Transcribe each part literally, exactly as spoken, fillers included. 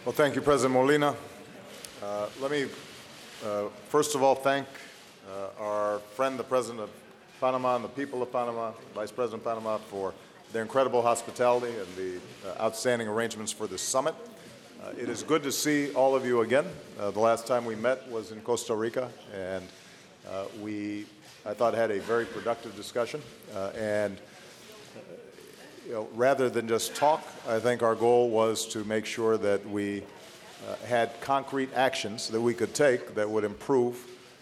Well, thank you, President Molina. Uh, let me, uh, first of all, thank uh, our friend, the President of Panama, and the people of Panama, Vice President of Panama, for their incredible hospitality and the uh, outstanding arrangements for this summit. Uh, it is good to see all of you again. Uh, the last time we met was in Costa Rica, and uh, we, I thought, had a very productive discussion. Uh, and you know, rather than just talk, I think our goal was to make sure that we uh, had concrete actions that we could take that would improve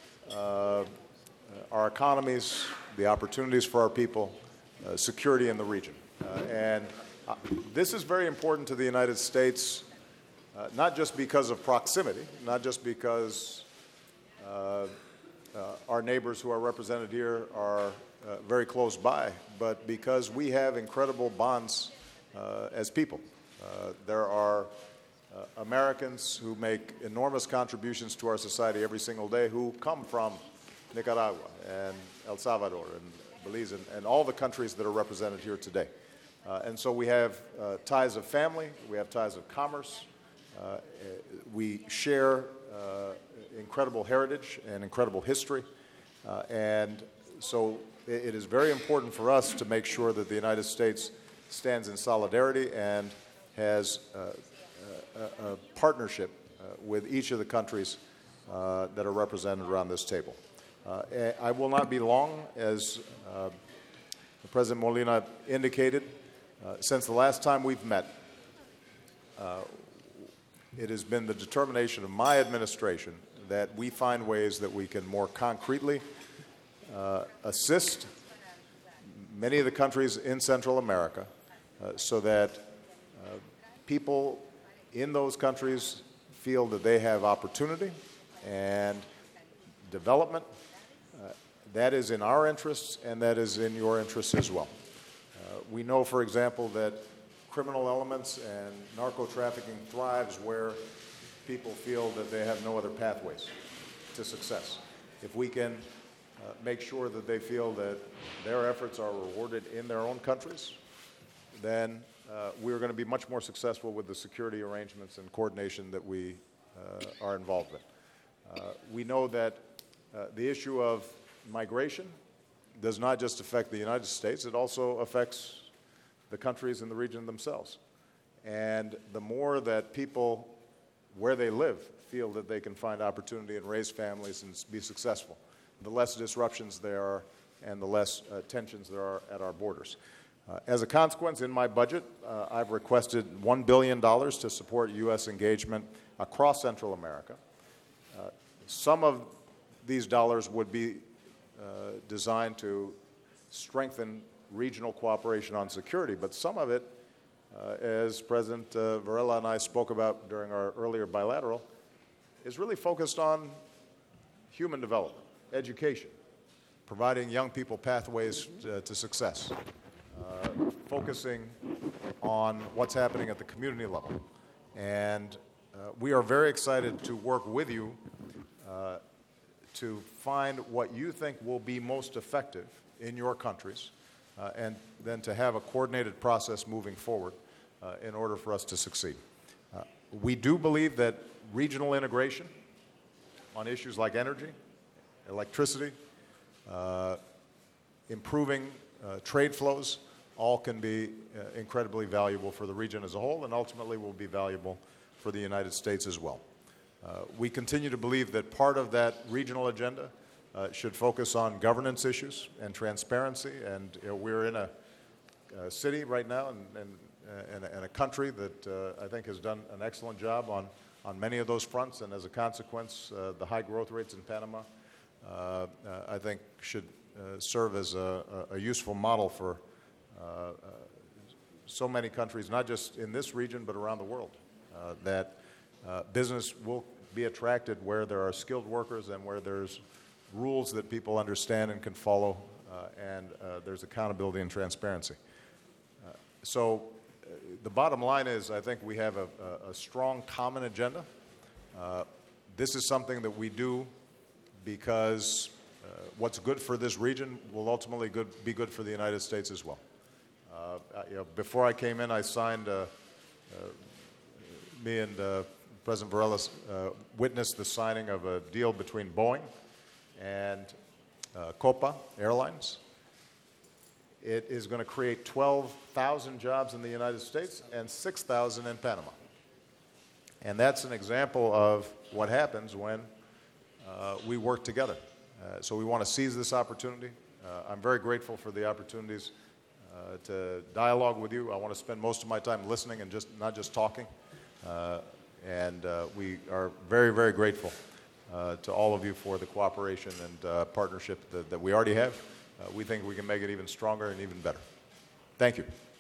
uh, our economies, the opportunities for our people, uh, security in the region. Uh, and uh, this is very important to the United States, uh, not just because of proximity, not just because uh, uh, our neighbors who are represented here are uh, very close by, but because we have incredible bonds uh, as people. Uh, there are uh, Americans who make enormous contributions to our society every single day who come from Nicaragua and El Salvador and Belize and, and all the countries that are represented here today. Uh, and so we have uh, ties of family, we have ties of commerce, uh, we share uh, incredible heritage and incredible history, uh, and so it is very important for us to make sure that the United States stands in solidarity and has uh, a, a partnership uh, with each of the countries uh, that are represented around this table. Uh, I will not be long, as uh, President Molina indicated. Uh, since the last time we've met, uh, it has been the determination of my administration that we find ways that we can more concretely uh, assist many of the countries in Central America uh, so that uh, people in those countries feel that they have opportunity and development. Uh, that is in our interests, and that is in your interests as well. Uh, we know, for example, that criminal elements and narco-trafficking thrives where people feel that they have no other pathways to success. If we can uh, make sure that they feel that their efforts are rewarded in their own countries, then uh, we're going to be much more successful with the security arrangements and coordination that we uh, are involved in. Uh, we know that uh, the issue of migration does not just affect the United States, it also affects the countries in the region themselves. And the more that people, where they live, feel that they can find opportunity and raise families and be successful, the less disruptions there are and the less uh, tensions there are at our borders. Uh, as a consequence, in my budget, uh, I've requested one billion dollars to support U S engagement across Central America. Uh, some of these dollars would be uh, designed to strengthen regional cooperation on security, but some of it, uh, as President uh, Varela and I spoke about during our earlier bilateral, is really focused on human development, education, providing young people pathways to, to success, uh, focusing on what's happening at the community level. And uh, we are very excited to work with you uh, to find what you think will be most effective in your countries, uh, and then to have a coordinated process moving forward uh, in order for us to succeed. Uh, we do believe that regional integration on issues like energy, electricity, uh, improving uh, trade flows, all can be uh, incredibly valuable for the region as a whole, and ultimately will be valuable for the United States as well. Uh, we continue to believe that part of that regional agenda uh, should focus on governance issues and transparency, and you know, we're in a, a city right now and, and, uh, and, a, and a country that uh, I think has done an excellent job on, on many of those fronts, and as a consequence, uh, the high growth rates in Panama, uh, uh, I think, should uh, serve as a, a useful model for uh, uh, so many countries, not just in this region, but around the world, uh, that uh, business will be attracted where there are skilled workers and where there's rules that people understand and can follow, uh, and uh, there's accountability and transparency. Uh, so uh, the bottom line is, I think we have a, a, a strong common agenda. Uh, this is something that we do because uh, what's good for this region will ultimately good, be good for the United States as well. Uh, you know, before I came in, I signed a, a me and uh, President Varela uh, witnessed the signing of a deal between Boeing and uh, Copa Airlines. It is going to create twelve thousand jobs in the United States and six thousand in Panama. And that's an example of what happens when uh, we work together. Uh, so we want to seize this opportunity. Uh, I'm very grateful for the opportunities uh, to dialogue with you. I want to spend most of my time listening and just not just talking. Uh, and uh, we are very, very grateful uh, to all of you for the cooperation and uh, partnership that, that we already have. Uh, we think we can make it even stronger and even better. Thank you.